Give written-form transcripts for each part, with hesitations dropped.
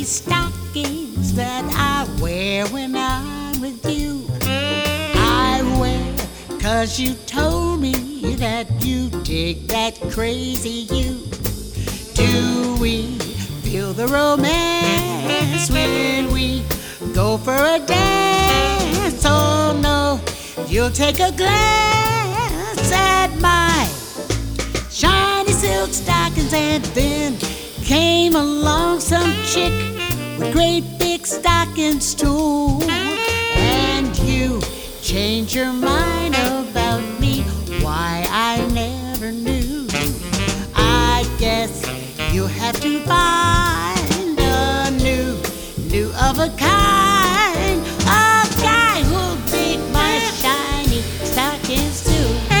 shiny stockings that I wear when I'm with you. I wear 'cause you told me that you dig that crazy you. Do we feel the romance when we go for a dance? Oh no, you'll take a glance at my shiny silk stockings, and then came along some chick with great big stockings too. And you changed your mind about me, why I never knew. I guess you have to find a new of a kind, a guy who'll dig my shiny stockings too.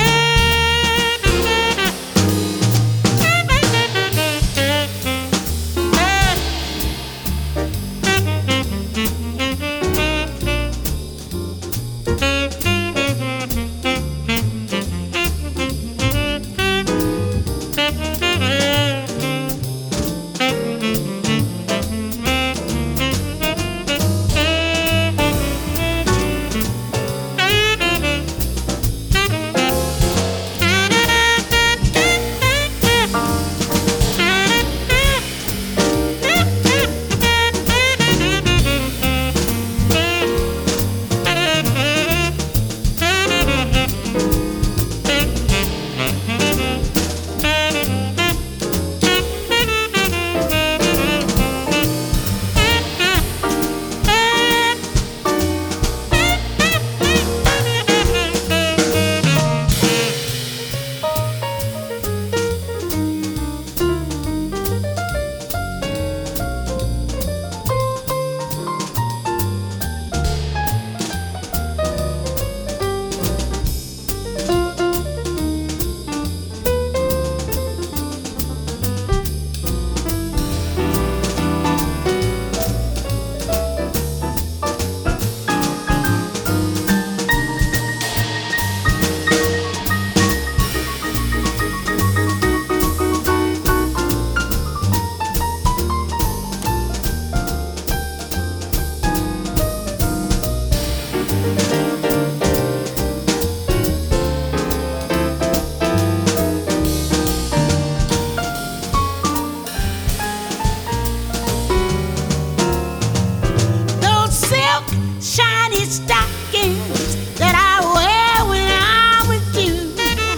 Shiny stockings that I wear when I'm with you.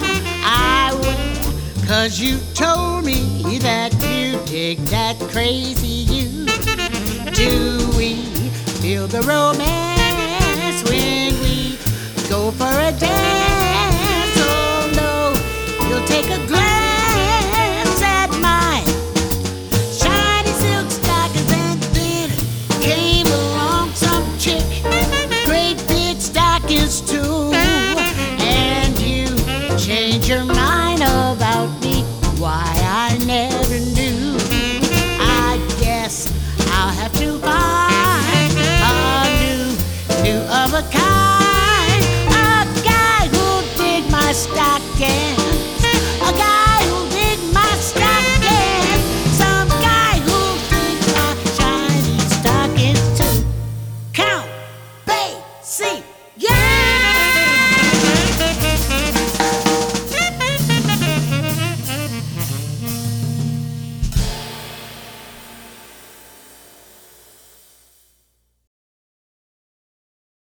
I wear 'cause you told me that you dig that crazy you. Do we feel the romance when we go for a dance? Oh no, you'll take a glance at my shiny silk stockings, and then came along some chick, great big stockings too. And you changed your mind about me, why I never knew. I guess I'll have to find a new of a kind, a guy who'll dig my stocking.